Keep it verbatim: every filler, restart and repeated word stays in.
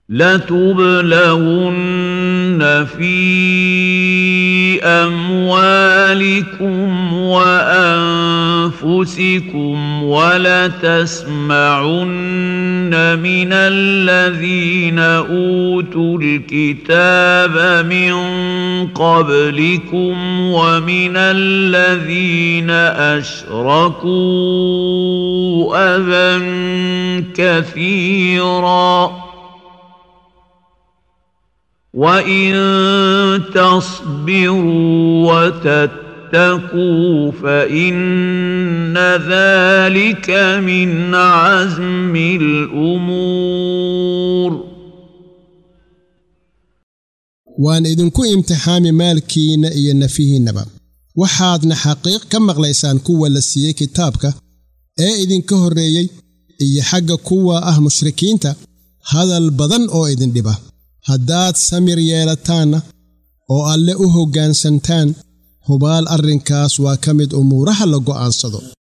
لتبلغن في أموالكم وأنفسكم ولتسمعن من الذين أوتوا الكتاب من قبلكم ومن الذين أشركوا أذى كثيرا وإن تصبروا وتتقوا فإن ذلك من عزم الأمور. وأن إذنكو امتحان مالكين إينا فيه النبا وحادنا حقيق كما غليسان كوة لسيه كتابك إيه إذنكو الرئي إيه حق كوة أه مشركين تا هذا البضن أو إذن دبا haddaad samir yeelataan oo alle u hoggaansantaan hubaal arrinkaas waa ka mid umuuraha la go'aansado.